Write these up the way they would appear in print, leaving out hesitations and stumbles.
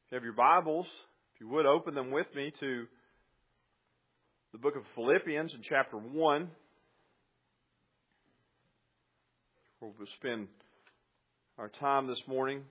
If you have your Bibles, if you would open them with me to the book of Philippians in chapter 1, where we'll spend our time this morning.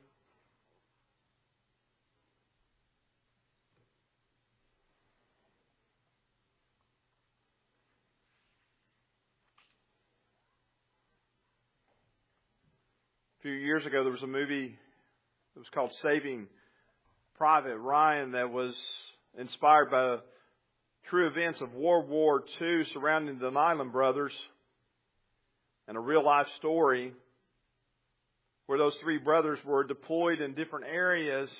A few years ago, there was a movie that was called Saving Private Ryan that was inspired by true events of World War II surrounding the Nyland brothers, and a real-life story where those three brothers were deployed in different areas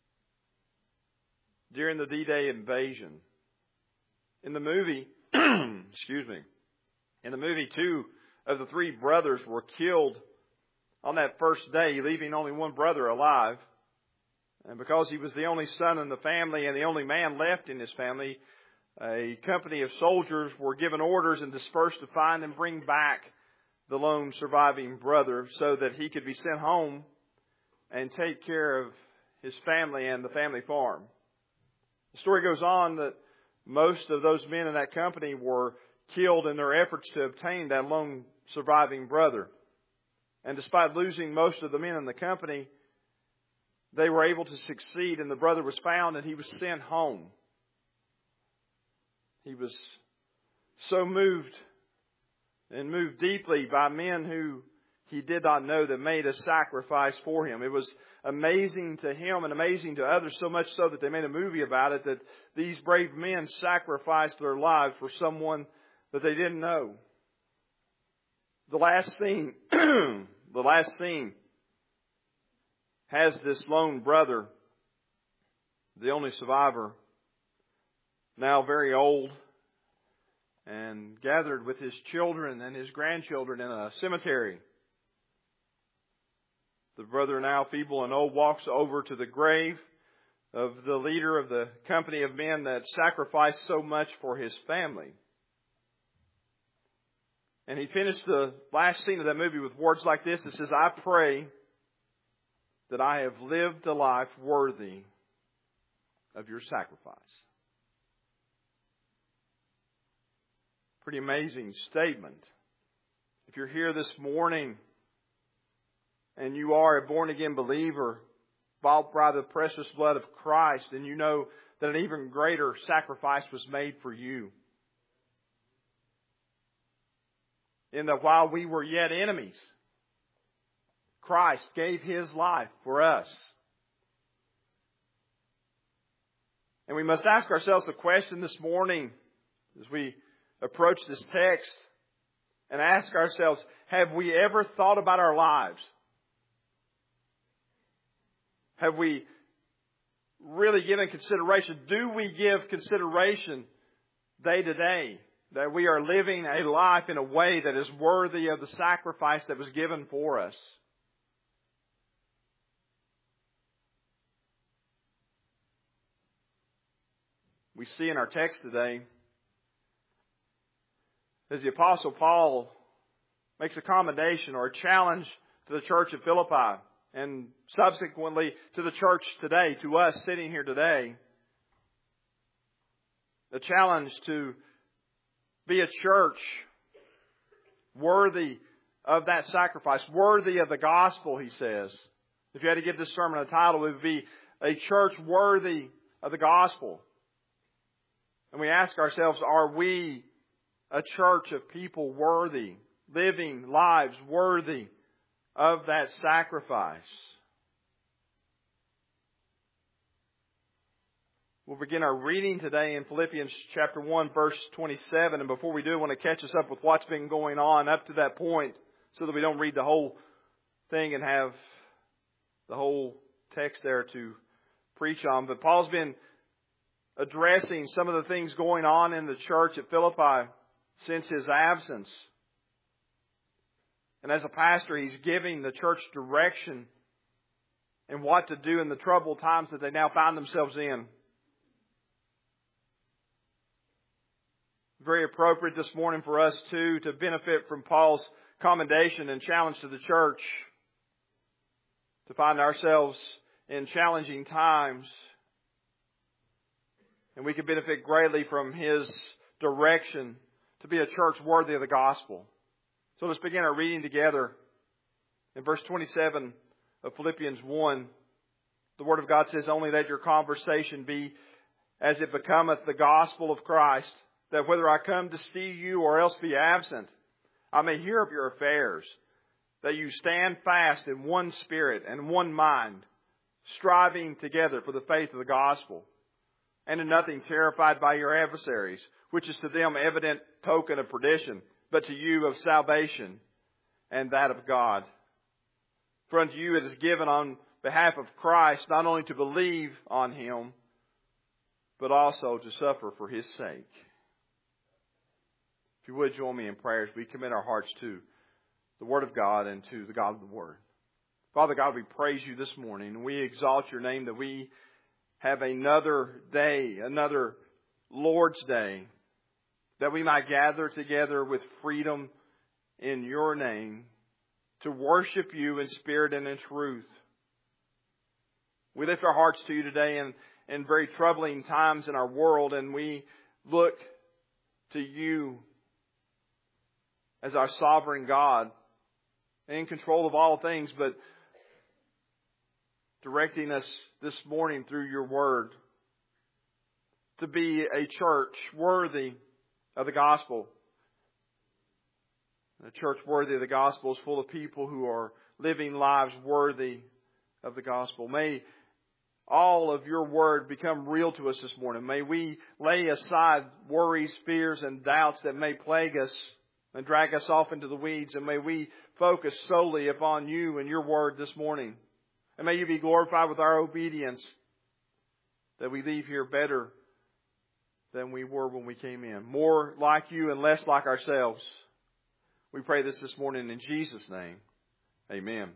during the D-Day invasion. In the movie, in the movie, two of the three brothers were killed on that first day, leaving only one brother alive. And because he was the only son in the family and the only man left in his family, a company of soldiers were given orders and dispersed to find and bring back the lone surviving brother so that he could be sent home and take care of his family and the family farm. The story goes on that most of those men in that company were killed in their efforts to obtain that lone surviving brother. And despite losing most of the men in the company, they were able to succeed, and the brother was found and he was sent home. He was so moved and moved deeply by men who he did not know that made a sacrifice for him. It was amazing to him and amazing to others, so much so that they made a movie about it, that these brave men sacrificed their lives for someone that they didn't know. The last scene has this lone brother, the only survivor, now very old, and gathered with his children and his grandchildren in a cemetery. The brother, now feeble and old, walks over to the grave of the leader of the company of men that sacrificed so much for his family. And he finished the last scene of that movie with words like this. It says, "I pray that I have lived a life worthy of your sacrifice." Pretty amazing statement. If you're here this morning and you are a born-again believer, bought by the precious blood of Christ, and you know that an even greater sacrifice was made for you. In that while we were yet enemies, Christ gave His life for us. And we must ask ourselves the question this morning as we approach this text and ask ourselves, have we ever thought about our lives? Have we really given consideration? Do we give consideration day to day that we are living a life in a way that is worthy of the sacrifice that was given for us? We see in our text today, as the Apostle Paul makes a commendation or a challenge to the church of Philippi, and subsequently to the church today, to us sitting here today, the challenge to be a church worthy of that sacrifice, worthy of the gospel, he says. If you had to give this sermon a title, it would be a church worthy of the gospel. And we ask ourselves, are we a church of people worthy, living lives worthy of that sacrifice? We'll begin our reading today in Philippians chapter 1, verse 27. And before we do, I want to catch us up with what's been going on up to that point so that we don't read the whole thing and have the whole text there to preach on. But Paul's been addressing some of the things going on in the church at Philippi since his absence. And as a pastor, he's giving the church direction and what to do in the troubled times that they now find themselves in. Very appropriate this morning for us too to benefit from Paul's commendation and challenge to the church, to find ourselves in challenging times And we can benefit greatly from His direction to be a church worthy of the gospel. So let's begin our reading together. In verse 27 of Philippians 1, the Word of God says, "Only let your conversation be as it becometh the gospel of Christ, that whether I come to see you or else be absent, I may hear of your affairs, that you stand fast in one spirit and one mind, striving together for the faith of the gospel, and in nothing terrified by your adversaries, which is to them evident token of perdition, but to you of salvation and that of God. For unto you it is given on behalf of Christ not only to believe on Him, but also to suffer for His sake." If you would join me in prayer as we commit our hearts to the Word of God and to the God of the Word. Father God, we praise You this morning, and we exalt Your name that we have another day, another Lord's Day, that we might gather together with freedom in Your name to worship You in spirit and in truth. We lift our hearts to You today in very troubling times in our world, and we look to You as our sovereign God, in control of all things, but directing us this morning through Your Word to be a church worthy of the gospel. A church worthy of the gospel is full of people who are living lives worthy of the gospel. May all of Your Word become real to us this morning. May we lay aside worries, fears, and doubts that may plague us and drag us off into the weeds. And may we focus solely upon You and Your Word this morning. And may You be glorified with our obedience, that we leave here better than we were when we came in. More like You and less like ourselves. We pray this morning in Jesus' name. Amen.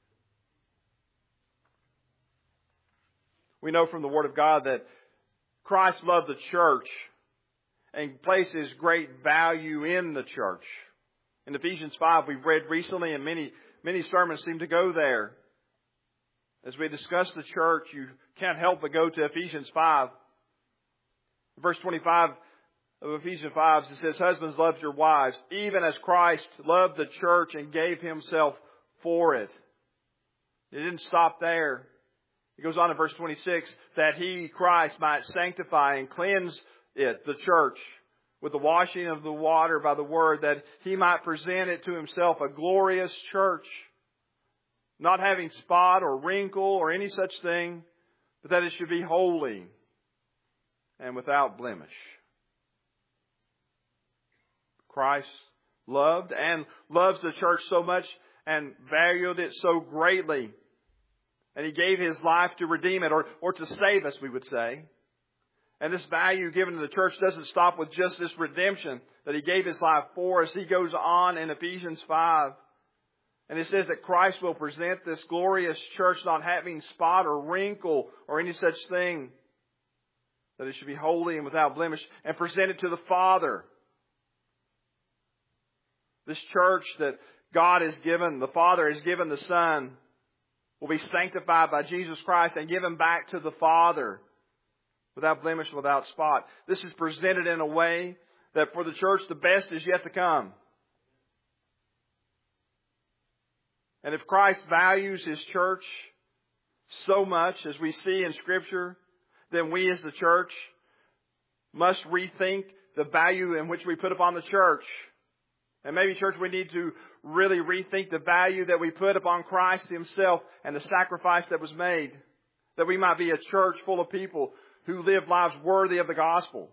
We know from the Word of God that Christ loved the church and places great value in the church. In Ephesians 5, we've read recently, and many sermons seem to go there. As we discuss the church, you can't help but go to Ephesians 5. Verse 25 of Ephesians 5, it says, "Husbands, love your wives, even as Christ loved the church and gave Himself for it." It didn't stop there. It goes on in verse 26, "That He, Christ, might sanctify and cleanse it," the church, "with the washing of the water by the Word, that He might present it to Himself a glorious church, not having spot or wrinkle or any such thing, but that it should be holy and without blemish." Christ loved and loves the church so much and valued it so greatly. And He gave His life to redeem it, or to save us, we would say. And this value given to the church doesn't stop with just this redemption that He gave His life for us. He goes on in Ephesians 5. And it says that Christ will present this glorious church not having spot or wrinkle or any such thing, that it should be holy and without blemish, and present it to the Father. This church that God has given, the Father has given the Son, will be sanctified by Jesus Christ and given back to the Father without blemish, without spot. This is presented in a way that for the church the best is yet to come. And if Christ values His church so much, as we see in Scripture, then we as the church must rethink the value in which we put upon the church. And maybe, church, we need to really rethink the value that we put upon Christ Himself and the sacrifice that was made, that we might be a church full of people who live lives worthy of the gospel.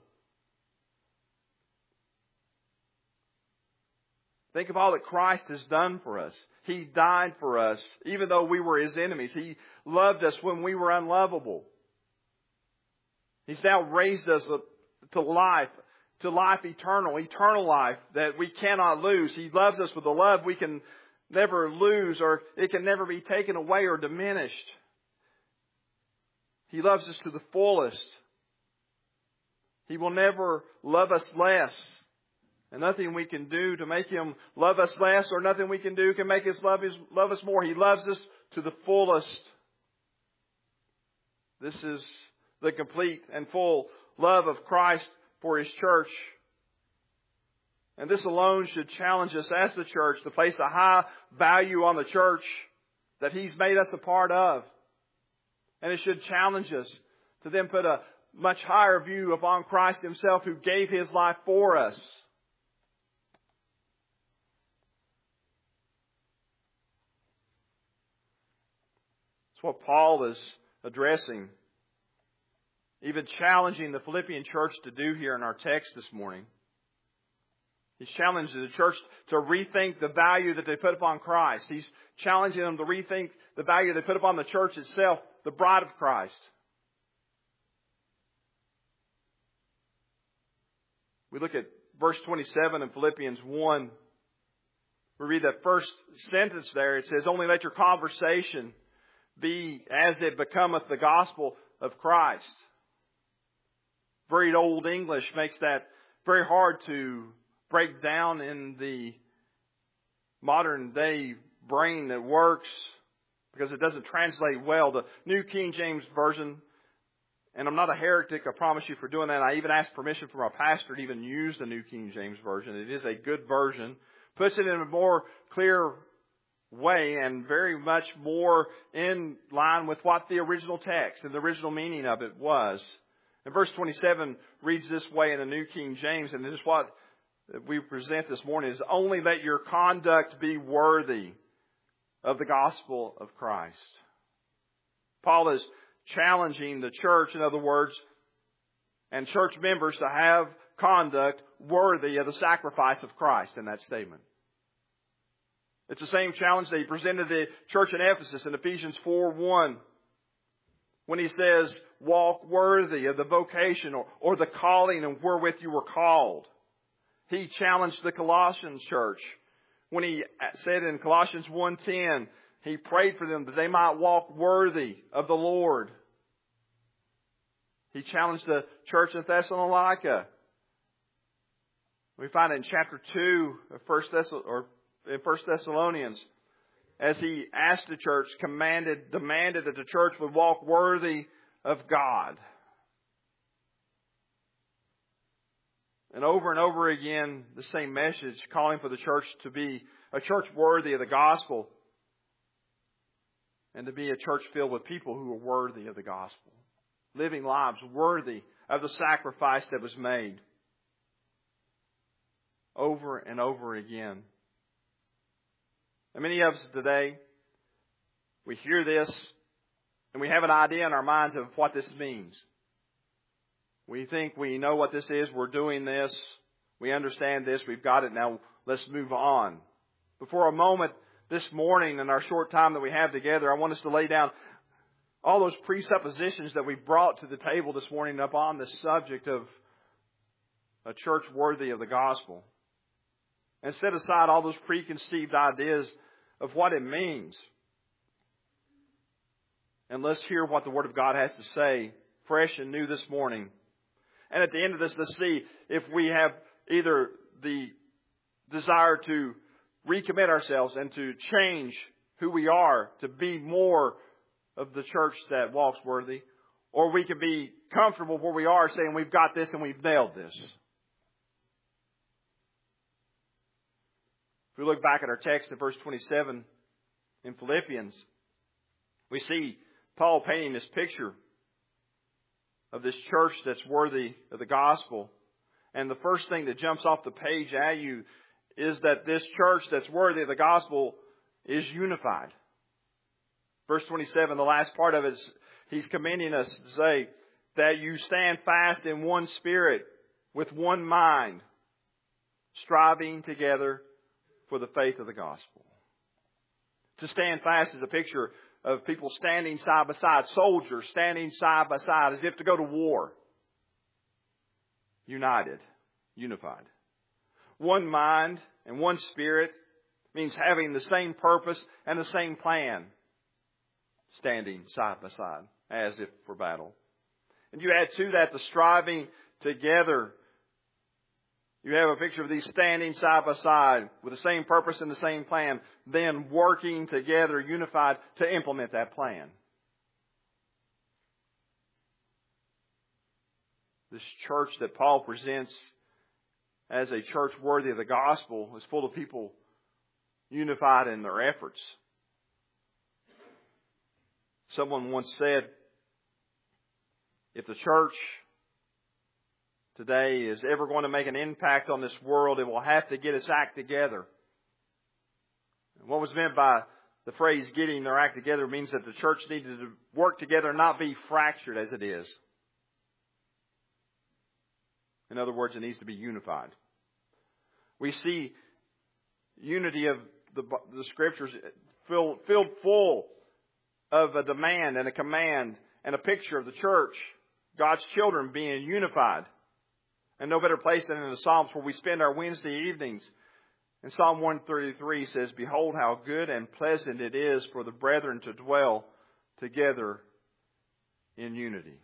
Think of all that Christ has done for us. He died for us, even though we were His enemies. He loved us when we were unlovable. He's now raised us to life eternal life that we cannot lose. He loves us with a love we can never lose, or it can never be taken away or diminished. He loves us to the fullest. He will never love us less. And nothing we can do to make Him love us less, or nothing we can do can make His love us more. He loves us to the fullest. This is the complete and full love of Christ for His church. And this alone should challenge us as the church to place a high value on the church that He's made us a part of. And it should challenge us to then put a much higher view upon Christ Himself, who gave His life for us. It's what Paul is addressing, even challenging the Philippian church to do here in our text this morning. He's challenging the church to rethink the value that they put upon Christ. He's challenging them to rethink the value they put upon the church itself, the bride of Christ. We look at verse 27 in Philippians 1. We read that first sentence there. It says, "Only let your conversation be as it becometh the gospel of Christ." Very old English makes that very hard to break down in the modern day brain that works, because it doesn't translate well. The New King James Version, and I'm not a heretic, I promise you, for doing that. I even asked permission from our pastor to even use the New King James Version. It is a good version. Puts it in a more clear way and very much more in line with what the original text and the original meaning of it was. And verse 27 reads this way in the New King James, and it is what we present this morning, is only let your conduct be worthy of the gospel of Christ. Paul is challenging the church, in other words, and church members to have conduct worthy of the sacrifice of Christ in that statement. It's the same challenge that he presented to the church in Ephesus in Ephesians 4:1. When he says, walk worthy of the vocation or the calling and wherewith you were called. He challenged the Colossian church when he said in Colossians 1:10, he prayed for them that they might walk worthy of the Lord. He challenged the church in Thessalonica. We find it in chapter 2 of 1 Thessalonians, as he asked the church, demanded that the church would walk worthy of God. And over again, the same message, calling for the church to be a church worthy of the gospel and to be a church filled with people who are worthy of the gospel, living lives worthy of the sacrifice that was made. Over and over again. And many of us today, we hear this and we have an idea in our minds of what this means. We think we know what this is. We're doing this. We understand this. We've got it. Now let's move on. But for a moment this morning, in our short time that we have together, I want us to lay down all those presuppositions that we brought to the table this morning upon this subject of a church worthy of the gospel. And set aside all those preconceived ideas of what it means. And let's hear what the Word of God has to say, fresh and new this morning. And at the end of this, let's see if we have either the desire to recommit ourselves and to change who we are to be more of the church that walks worthy, or we can be comfortable where we are saying we've got this and we've nailed this. If we look back at our text in verse 27 in Philippians, we see Paul painting this picture of this church that's worthy of the gospel. And the first thing that jumps off the page at you is that this church that's worthy of the gospel is unified. Verse 27, the last part of it, he's commending us to say that you stand fast in one spirit, with one mind, striving together for the faith of the gospel. To stand fast is a picture of people standing side by side, soldiers standing side by side as if to go to war. United, unified. One mind and one spirit means having the same purpose and the same plan. Standing side by side as if for battle. And you add to that the striving together. You have a picture of these standing side by side with the same purpose and the same plan, then working together, unified, to implement that plan. This church that Paul presents as a church worthy of the gospel is full of people unified in their efforts. Someone once said, if the church today is ever going to make an impact on this world, it will have to get its act together. And what was meant by the phrase getting their act together means that the church needed to work together and not be fractured as it is. In other words, it needs to be unified. We see unity of the Scriptures filled full of a demand and a command and a picture of the church, God's children being unified. And no better place than in the Psalms where we spend our Wednesday evenings. And Psalm 133 says, behold how good and pleasant it is for the brethren to dwell together in unity.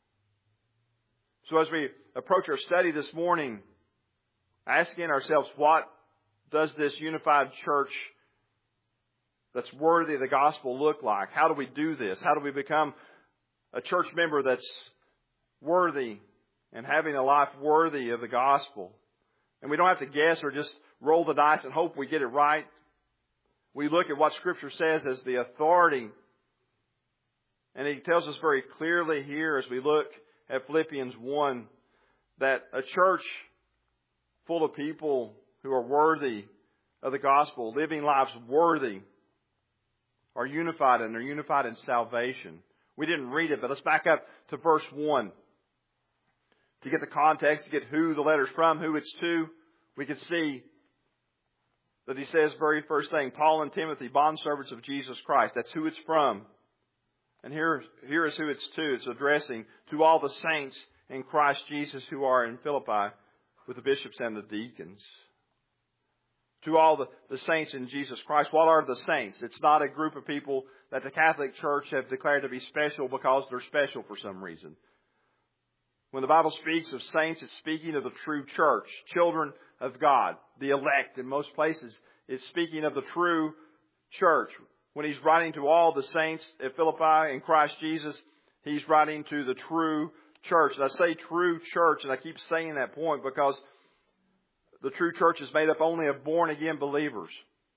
So as we approach our study this morning, asking ourselves, what does this unified church that's worthy of the gospel look like? How do we do this? How do we become a church member that's worthy and having a life worthy of the gospel? And we don't have to guess or just roll the dice and hope we get it right. We look at what Scripture says as the authority. And He tells us very clearly here as we look at Philippians 1 that a church full of people who are worthy of the gospel, living lives worthy, are unified, and they're unified in salvation. We didn't read it, but let's back up to verse 1. To get the context, to get who the letter's from, who it's to, we can see that he says, very first thing, Paul and Timothy, bondservants of Jesus Christ. That's who it's from. And here is who it's to. It's addressing to all the saints in Christ Jesus who are in Philippi with the bishops and the deacons. To all the saints in Jesus Christ. What are the saints? It's not a group of people that the Catholic Church have declared to be special because they're special for some reason. When the Bible speaks of saints, it's speaking of the true church, children of God, the elect. In most places, it's speaking of the true church. When he's writing to all the saints at Philippi in Christ Jesus, he's writing to the true church. And I say true church, and I keep saying that point because the true church is made up only of born-again believers.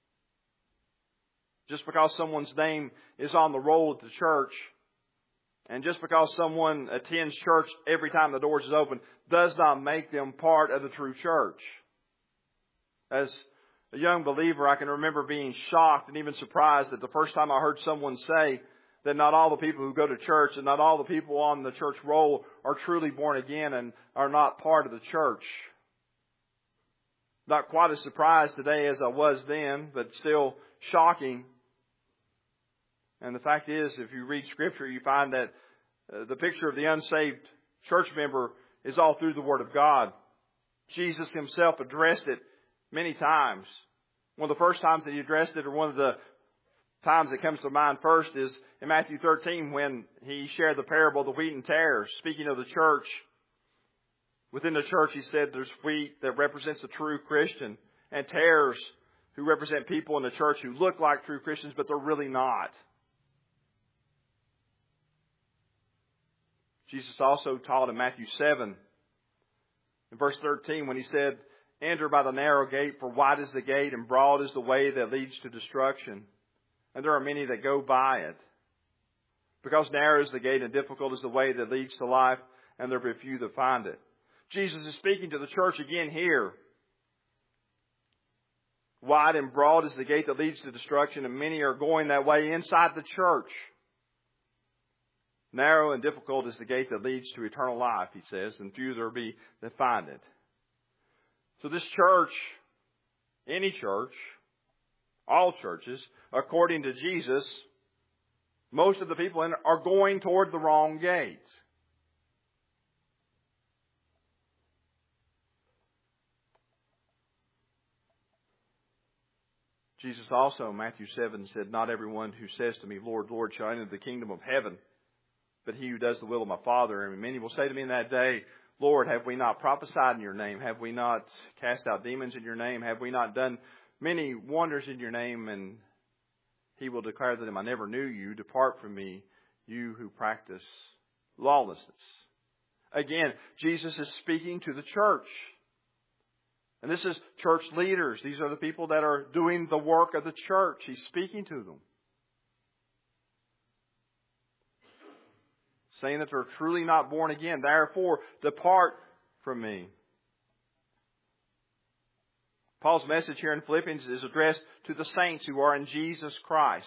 Just because someone's name is on the roll at the church, and just because someone attends church every time the doors is open, does not make them part of the true church. As a young believer, I can remember being shocked and even surprised that the first time I heard someone say that not all the people who go to church and not all the people on the church roll are truly born again and are not part of the church. Not quite as surprised today as I was then, but still shocking. And the fact is, if you read Scripture, you find that the picture of the unsaved church member is all through the Word of God. Jesus Himself addressed it many times. One of the first times that He addressed it, or one of the times that comes to mind first, is in Matthew 13 when He shared the parable of the wheat and tares. Speaking of the church, within the church He said there's wheat that represents the true Christian, and tares who represent people in the church who look like true Christians, but they're really not. Jesus also taught in Matthew 7, in verse 13, when He said, enter by the narrow gate, for wide is the gate and broad is the way that leads to destruction. And there are many that go by it. Because narrow is the gate and difficult is the way that leads to life, and there are few that find it. Jesus is speaking to the church again here. Wide and broad is the gate that leads to destruction, and many are going that way inside the church. Narrow and difficult is the gate that leads to eternal life, He says, and few there be that find it. So this church, any church, all churches, according to Jesus, most of the people in it are going toward the wrong gate. Jesus also, in Matthew 7, said, not everyone who says to me, Lord, Lord, shall enter the kingdom of heaven, but he who does the will of my Father. And many will say to me in that day, Lord, have we not prophesied in your name? Have we not cast out demons in your name? Have we not done many wonders in your name? And He will declare to them, I never knew you. Depart from me, you who practice lawlessness. Again, Jesus is speaking to the church. And this is church leaders. These are the people that are doing the work of the church. He's speaking to them. Saying that they're truly not born again. Therefore, depart from me. Paul's message here in Philippians is addressed to the saints who are in Jesus Christ.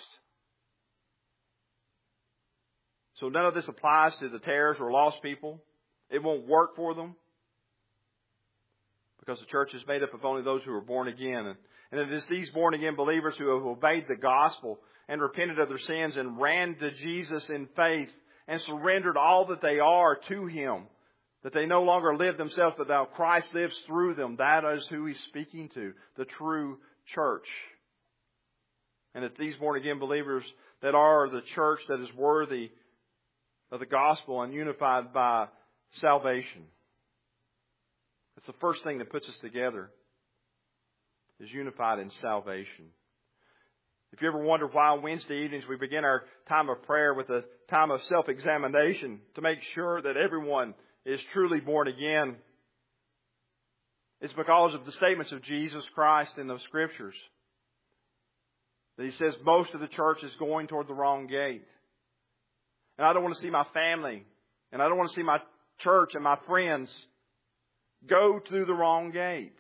So none of this applies to the tares or lost people. It won't work for them. Because the church is made up of only those who are born again. And it is these born again believers who have obeyed the gospel and repented of their sins and ran to Jesus in faith and surrendered all that they are to Him. That they no longer live themselves, but now Christ lives through them. That is who He's speaking to, the true church. And it's these born again believers that are the church that is worthy of the gospel and unified by salvation. It's the first thing that puts us together, is unified in salvation. If you ever wonder why on Wednesday evenings we begin our time of prayer with a time of self-examination to make sure that everyone is truly born again, it's because of the statements of Jesus Christ in the Scriptures. That He says most of the church is going toward the wrong gate. And I don't want to see my family, and I don't want to see my church and my friends go through the wrong gate.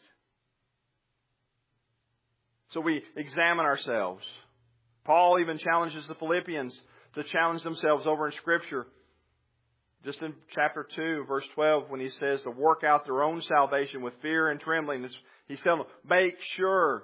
So we examine ourselves. Paul even challenges the Philippians to challenge themselves over in Scripture. Just in chapter 2, verse 12, when he says to work out their own salvation with fear and trembling, he's telling them, make sure.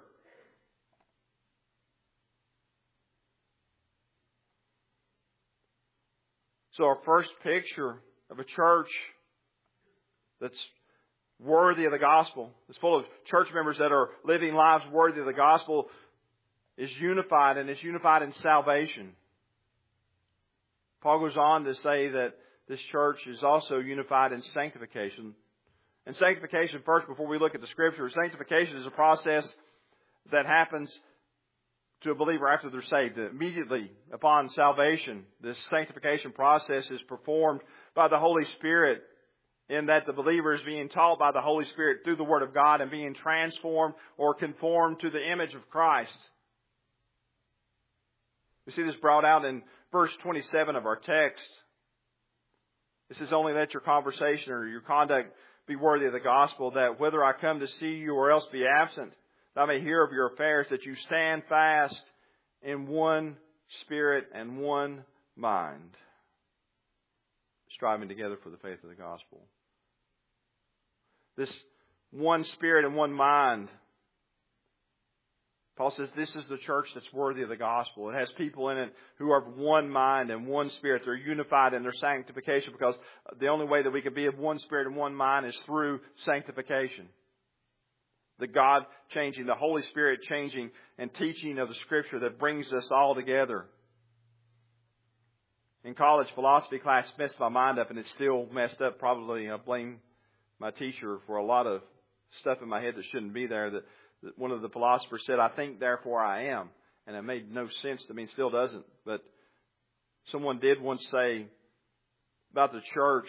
So our first picture of a church that's worthy of the gospel, it's full of church members that are living lives worthy of the gospel, is unified, and it's unified in salvation. Paul goes on to say that this church is also unified in sanctification. And sanctification, first, before we look at the Scripture, sanctification is a process that happens to a believer after they're saved. Immediately upon salvation, this sanctification process is performed by the Holy Spirit, in that the believer is being taught by the Holy Spirit through the Word of God and being transformed or conformed to the image of Christ. We see this brought out in verse 27 of our text. This is only let your conversation or your conduct be worthy of the gospel, that whether I come to see you or else be absent, that I may hear of your affairs, that you stand fast in one spirit and one mind, striving together for the faith of the gospel. This one spirit and one mind, Paul says this is the church that's worthy of the gospel. It has people in it who are of one mind and one spirit. They're unified in their sanctification, because the only way that we can be of one spirit and one mind is through sanctification. The God changing, the Holy Spirit changing and teaching of the Scripture that brings us all together. In college philosophy class, messed my mind up, and it's still messed up. Probably I blame my teacher for a lot of stuff in my head that shouldn't be there. That one of the philosophers said, I think, therefore I am. And it made no sense to me, and still doesn't. But someone did once say about the church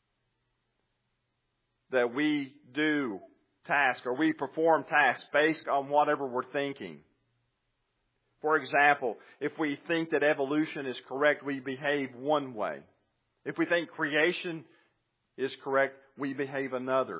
that we do tasks, or we perform tasks based on whatever we're thinking. For example, if we think that evolution is correct, we behave one way. If we think creation is correct, we behave another.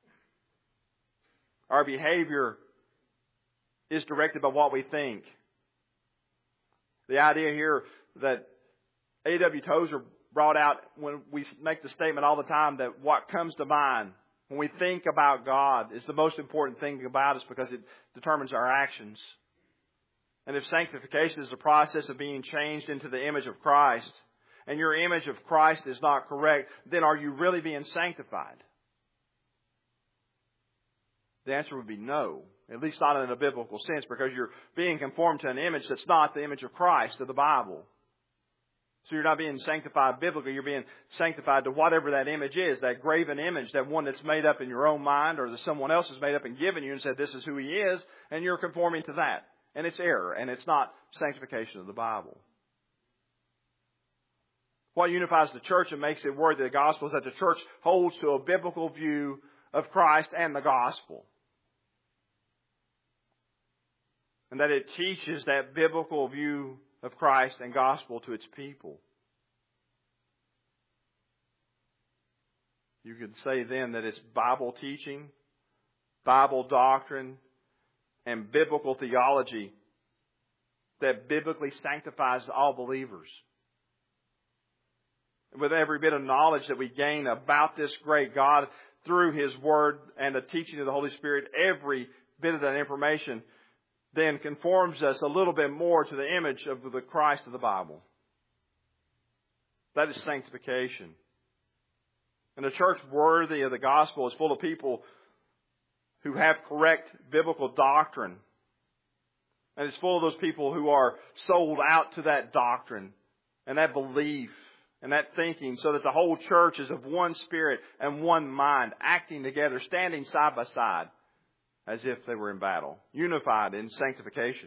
Our behavior is directed by what we think. The idea here that A.W. Tozer brought out when we make the statement all the time that what comes to mind when we think about God is the most important thing about us, because it determines our actions. And if sanctification is the process of being changed into the image of Christ, and your image of Christ is not correct, then are you really being sanctified? The answer would be no. At least not in a biblical sense, because you're being conformed to an image that's not the image of Christ of the Bible. So you're not being sanctified biblically, you're being sanctified to whatever that image is, that graven image, that one that's made up in your own mind, or that someone else has made up and given you and said this is who He is, and you're conforming to that. And it's error, and it's not sanctification of the Bible. What unifies the church and makes it worthy of the gospel is that the church holds to a biblical view of Christ and the gospel. And that it teaches that biblical view of Christ and gospel to its people. You could say then that it's Bible teaching, Bible doctrine, and biblical theology that biblically sanctifies all believers. With every bit of knowledge that we gain about this great God through His Word and the teaching of the Holy Spirit, every bit of that information then conforms us a little bit more to the image of the Christ of the Bible. That is sanctification. And a church worthy of the gospel is full of people who have correct biblical doctrine. And it's full of those people who are sold out to that doctrine and that belief and that thinking, so that the whole church is of one spirit and one mind, acting together, standing side by side as if they were in battle, unified in sanctification.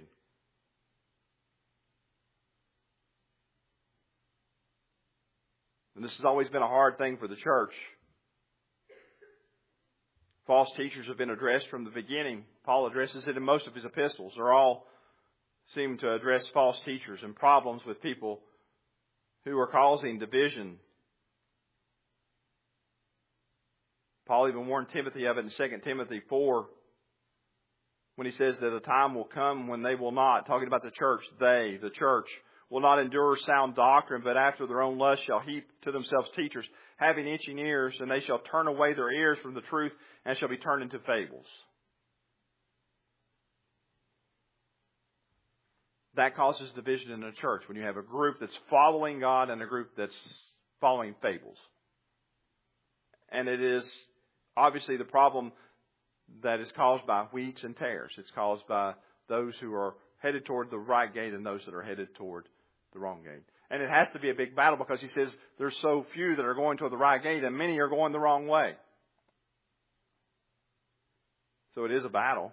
And this has always been a hard thing for the church. False teachers have been addressed from the beginning. Paul addresses it in most of his epistles. They all seem to address false teachers and problems with people who are causing division. Paul even warned Timothy of it in 2 Timothy 4 when he says that a time will come when they will not, talking about the church, they, the church, will not endure sound doctrine, but after their own lust shall heap to themselves teachers, having itching ears, and they shall turn away their ears from the truth and shall be turned into fables. That causes division in the church when you have a group that's following God and a group that's following fables. And it is obviously the problem that is caused by wheats and tares. It's caused by those who are headed toward the right gate and those that are headed toward the wrong gate. And it has to be a big battle because he says there's so few that are going toward the right gate and many are going the wrong way. So it is a battle.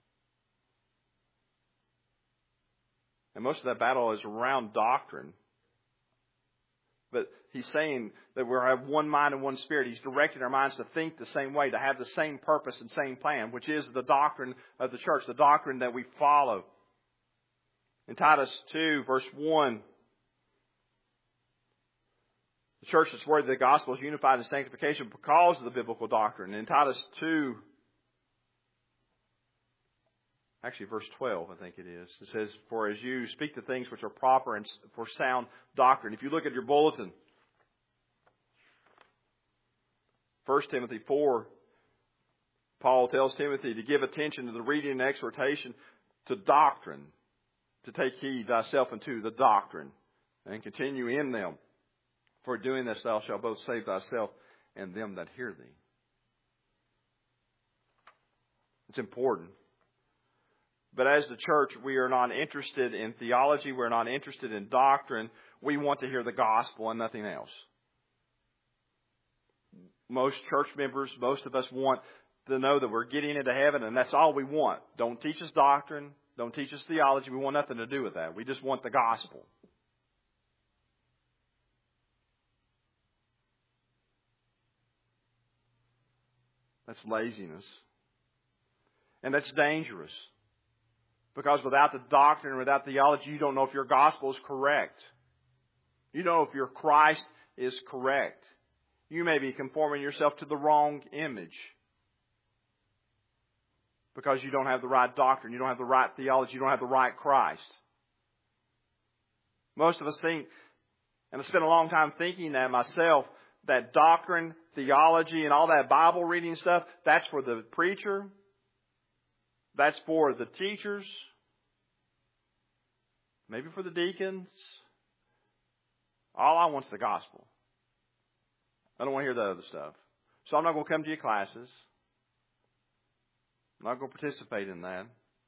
And most of that battle is around doctrine. But he's saying that we have one mind and one spirit. He's directing our minds to think the same way, to have the same purpose and same plan, which is the doctrine of the church, the doctrine that we follow. In Titus 2, verse 1, the church that's worthy of the gospel is unified in sanctification because of the biblical doctrine. In Titus 2, actually verse 12, I think it is. It says, for as you speak the things which are proper and for sound doctrine. If you look at your bulletin, 1 Timothy 4, Paul tells Timothy to give attention to the reading and exhortation to doctrine, to take heed thyself unto the doctrine, and continue in them. For doing this thou shalt both save thyself and them that hear thee. It's important. But as the church, we are not interested in theology. We're not interested in doctrine. We want to hear the gospel and nothing else. Most church members, most of us want to know that we're getting into heaven, and that's all we want. Don't teach us doctrine. Don't teach us theology. We want nothing to do with that. We just want the gospel. That's laziness. And that's dangerous. Because without the doctrine, without theology, you don't know if your gospel is correct. You don't know if your Christ is correct. You may be conforming yourself to the wrong image. Because you don't have the right doctrine, you don't have the right theology, you don't have the right Christ. Most of us think, and I spent a long time thinking that myself, that doctrine, theology, and all that Bible reading stuff, that's for the preacher. That's for the teachers. Maybe for the deacons. All I want is the gospel. I don't want to hear the other stuff. So I'm not going to come to your classes. I'm not going to participate in that.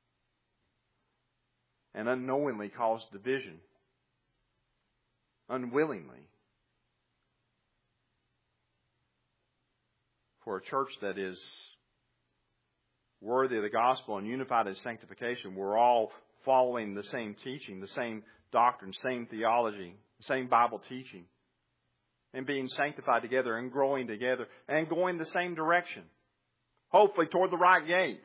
And unknowingly cause division. Unwillingly. For a church that is worthy of the gospel and unified in sanctification, we're all following the same teaching, the same doctrine, same theology, the same Bible teaching. and being sanctified together and growing together and going the same direction. Hopefully toward the right gate.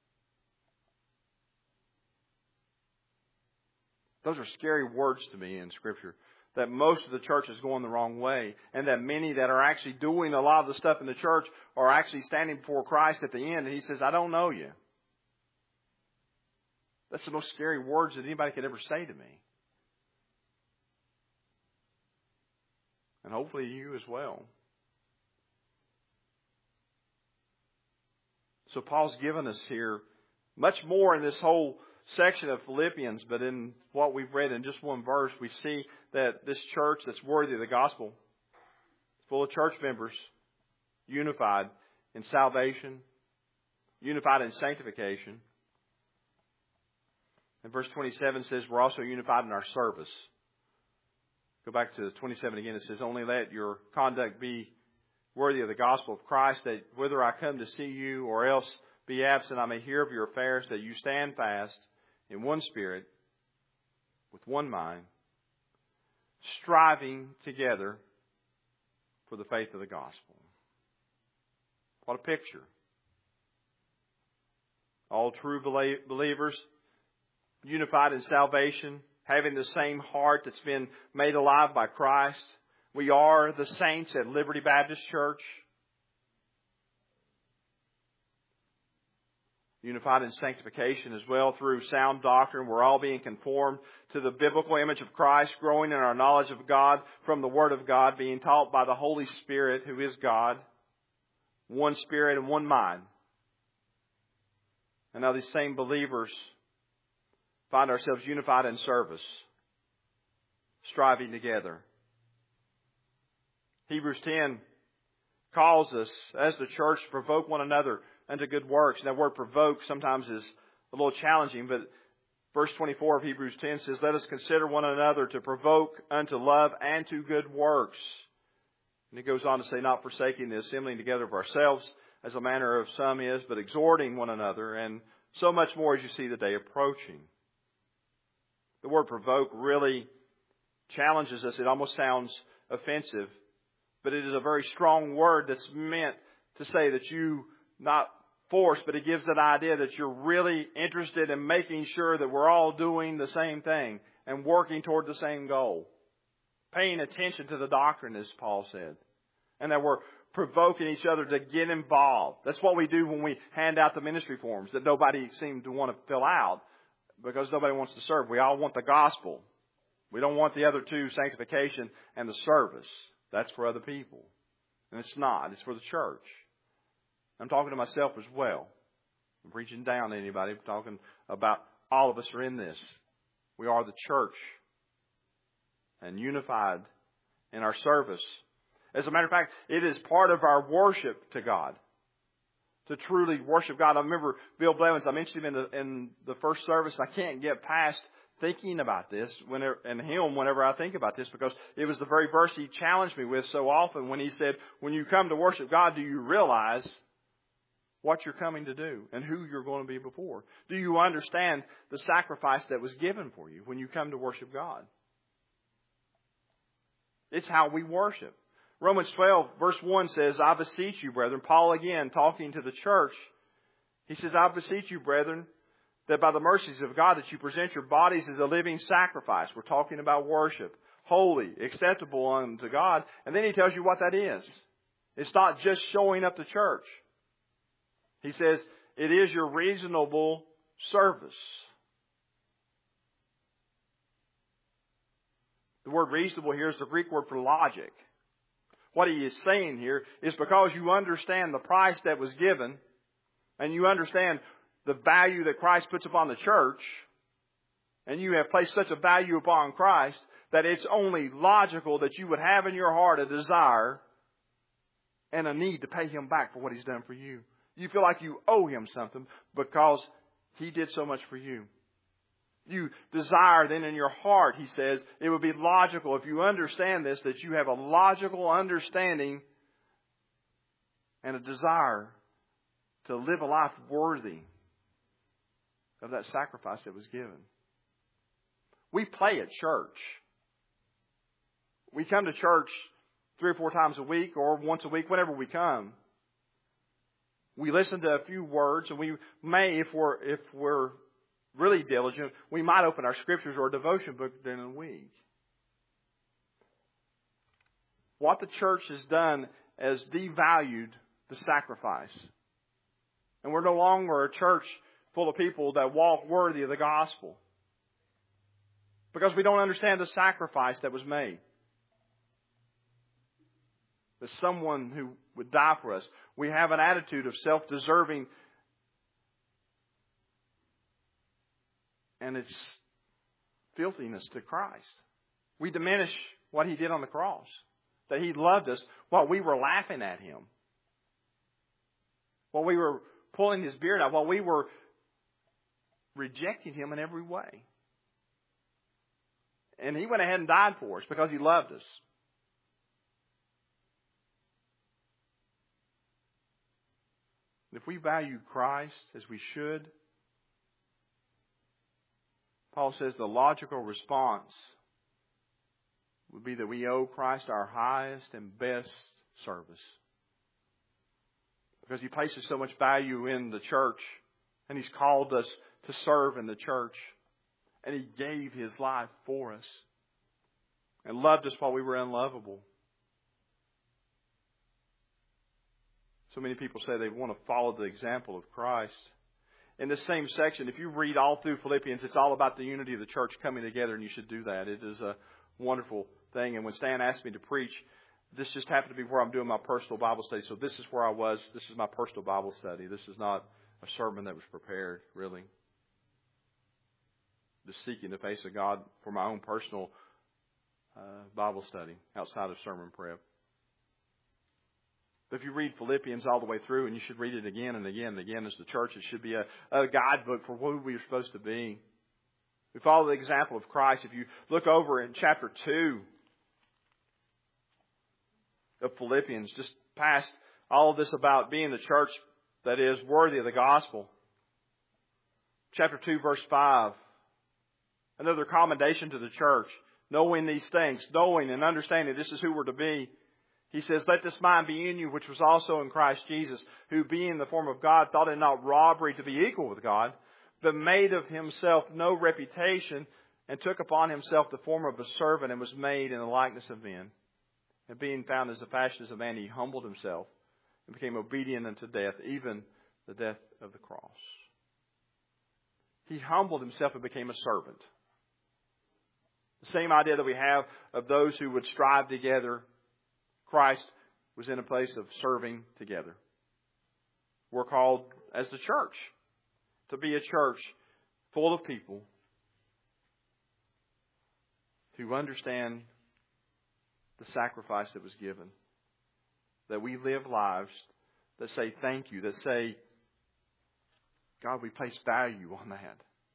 Those are scary words to me in Scripture. That most of the church is going the wrong way. And that many that are actually doing a lot of the stuff in the church are actually standing before Christ at the end. And He says, I don't know you. That's the most scary words that anybody could ever say to me. And hopefully you as well. So Paul's given us here much more in this whole section of Philippians, but in what we've read in just one verse, we see that this church that's worthy of the gospel, full of church members, unified in salvation, unified in sanctification. And verse 27 says we're also unified in our service. Go back to 27 again. It says, only let your conduct be worthy of the gospel of Christ, that whether I come to see you or else be absent, I may hear of your affairs, that you stand fast in one spirit, with one mind, striving together for the faith of the gospel. What a picture. All true believers, unified in salvation, having the same heart that's been made alive by Christ. We are the saints at Liberty Baptist Church. Unified in sanctification as well through sound doctrine. We're all being conformed to the biblical image of Christ, growing in our knowledge of God from the Word of God, being taught by the Holy Spirit, who is God. One Spirit and one mind. And now these same believers find ourselves unified in service, striving together. Hebrews 10 calls us, as the church, to provoke one another unto good works. And that word provoke sometimes is a little challenging, but verse 24 of Hebrews 10 says, let us consider one another to provoke unto love and to good works. And it goes on to say, not forsaking the assembling together of ourselves, as a manner of some is, but exhorting one another, and so much more as you see the day approaching. The word provoke really challenges us. It almost sounds offensive, but it is a very strong word that's meant to say that you not force, but it gives that idea that you're really interested in making sure that we're all doing the same thing and working toward the same goal. Paying attention to the doctrine, as Paul said. And that we're provoking each other to get involved. That's what we do when we hand out the ministry forms that nobody seems to want to fill out because nobody wants to serve. We all want the gospel. We don't want the other two, sanctification and the service. That's for other people. And it's not. It's for the church. I'm talking to myself as well. I'm reaching down to anybody. I'm talking about all of us are in this. We are the church. And unified in our service. As a matter of fact, it is part of our worship to God. To truly worship God. I remember Bill Blevins, I mentioned him in the first service. I can't get past thinking about this whenever I think about this, because it was the very verse he challenged me with so often when he said, when you come to worship God, do you realize what you're coming to do and who you're going to be before? Do you understand the sacrifice that was given for you when you come to worship God? It's how we worship. Romans 12 verse 1 says, I beseech you, brethren. Paul again talking to the church. He says, I beseech you, brethren, that by the mercies of God that you present your bodies as a living sacrifice. We're talking about worship. Holy, acceptable unto God. And then he tells you what that is. It's not just showing up to church. He says, it is your reasonable service. The word reasonable here is the Greek word for logic. What he is saying here is because you understand the price that was given and you understand the value that Christ puts upon the church and you have placed such a value upon Christ that it's only logical that you would have in your heart a desire and a need to pay Him back for what He's done for you. You feel like you owe Him something because He did so much for you. You desire then in your heart, he says, it would be logical if you understand this, that you have a logical understanding and a desire to live a life worthy of that sacrifice that was given. We play at church. We come to church 3 or 4 times a week or once a week, whenever we come. We listen to a few words, and we may, if we're really diligent, we might open our scriptures or a devotion book during the week. What the church has done is devalued the sacrifice. And we're no longer a church full of people that walk worthy of the gospel. Because we don't understand the sacrifice that was made. There's someone who would die for us. We have an attitude of self-deserving. And it's filthiness to Christ. We diminish what He did on the cross. That He loved us while we were laughing at Him. While we were pulling His beard out. While we were rejecting Him in every way. And He went ahead and died for us because He loved us. If we value Christ as we should, Paul says the logical response would be that we owe Christ our highest and best service. Because He places so much value in the church, and He's called us to serve in the church. And He gave His life for us and loved us while we were unlovable. So many people say they want to follow the example of Christ. In this same section, if you read all through Philippians, it's all about the unity of the church coming together, and you should do that. It is a wonderful thing. And when Stan asked me to preach, this just happened to be where I'm doing my personal Bible study. So this is where I was. This is my personal Bible study. This is not a sermon that was prepared, really. Just seeking the face of God for my own personal Bible study outside of sermon prep. But if you read Philippians all the way through, and you should read it again and again and again as the church, it should be a guidebook for who we are supposed to be. We follow the example of Christ. If you look over in chapter 2 of Philippians, just past all of this about being the church that is worthy of the gospel. Chapter 2, verse 5. Another commendation to the church. Knowing these things, knowing and understanding this is who we're to be. He says, let this mind be in you, which was also in Christ Jesus, who being in the form of God, thought it not robbery to be equal with God, but made of Himself no reputation, and took upon Himself the form of a servant, and was made in the likeness of men. And being found as the fashion of a man, He humbled Himself, and became obedient unto death, even the death of the cross. He humbled Himself and became a servant. The same idea that we have of those who would strive together. Christ was in a place of serving together. We're called as the church to be a church full of people who understand the sacrifice that was given. That we live lives that say thank you, that say, God, we place value on that.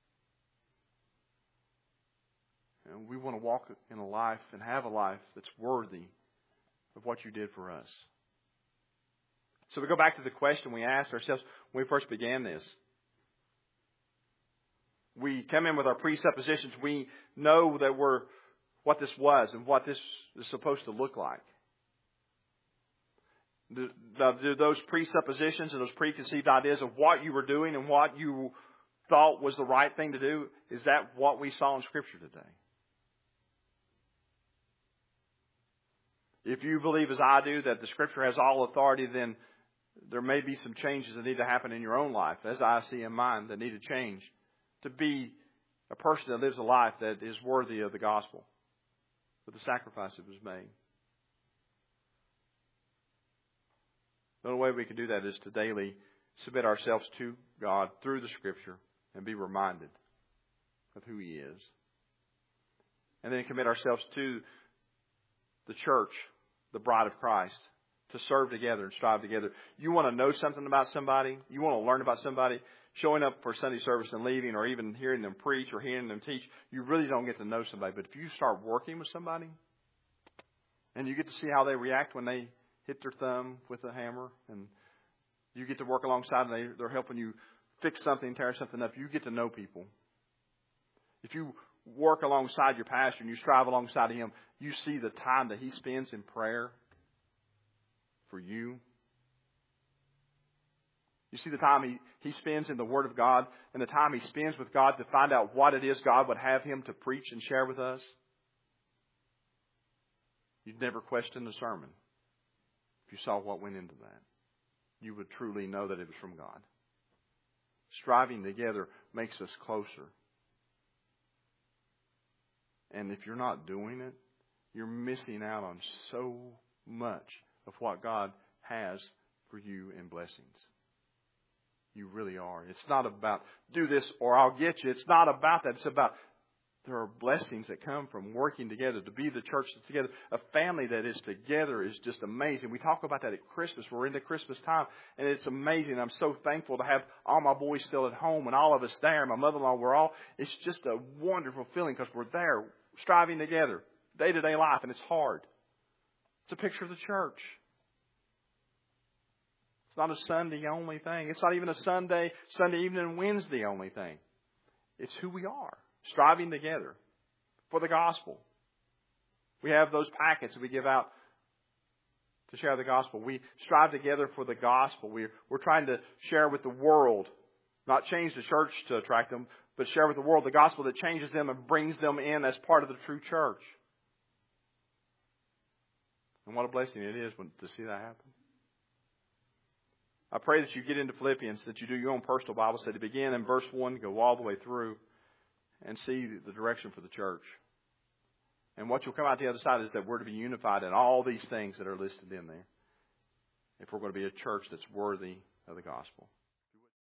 And we want to walk in a life and have a life that's worthy of what you did for us. So we go back to the question we asked ourselves when we first began this. We come in with our presuppositions. We know that what this was and what this is supposed to look like. Do those presuppositions and those preconceived ideas of what you were doing and what you thought was the right thing to do, is that what we saw in Scripture today? If you believe as I do that the Scripture has all authority, then there may be some changes that need to happen in your own life, as I see in mine, that need to change to be a person that lives a life that is worthy of the gospel with the sacrifice that was made. The only way we can do that is to daily submit ourselves to God through the Scripture and be reminded of who He is. And then commit ourselves to the church, the bride of Christ, to serve together and strive together. You want to know something about somebody? You want to learn about somebody? Showing up for Sunday service and leaving, or even hearing them preach or hearing them teach, you really don't get to know somebody. But if you start working with somebody, and you get to see how they react when they hit their thumb with a hammer, and you get to work alongside and they're helping you fix something, tear something up, you get to know people. If you work alongside your pastor and you strive alongside him, you see the time that he spends in prayer for you. You see the time he spends in the Word of God and the time he spends with God to find out what it is God would have him to preach and share with us. You'd never question the sermon if you saw what went into that. You would truly know that it was from God. Striving together makes us closer. And if you're not doing it, you're missing out on so much of what God has for you in blessings. You really are. It's not about do this or I'll get you. It's not about that. It's about there are blessings that come from working together, to be the church that's together. A family that is together is just amazing. We talk about that at Christmas. We're into Christmas time, and it's amazing. I'm so thankful to have all my boys still at home and all of us there. My mother-in-law, it's just a wonderful feeling because we're there striving together, day-to-day life, and it's hard. It's a picture of the church. It's not a Sunday only thing. It's not even a Sunday evening and Wednesday only thing. It's who we are. Striving together for the gospel. We have those packets that we give out to share the gospel. We strive together for the gospel. We're trying to share with the world, not change the church to attract them, but share with the world the gospel that changes them and brings them in as part of the true church. And what a blessing it is to see that happen. I pray that you get into Philippians, that you do your own personal Bible study. Begin in verse 1, go all the way through, and see the direction for the church. And what you'll come out the other side is that we're to be unified in all these things that are listed in there, if we're going to be a church that's worthy of the gospel.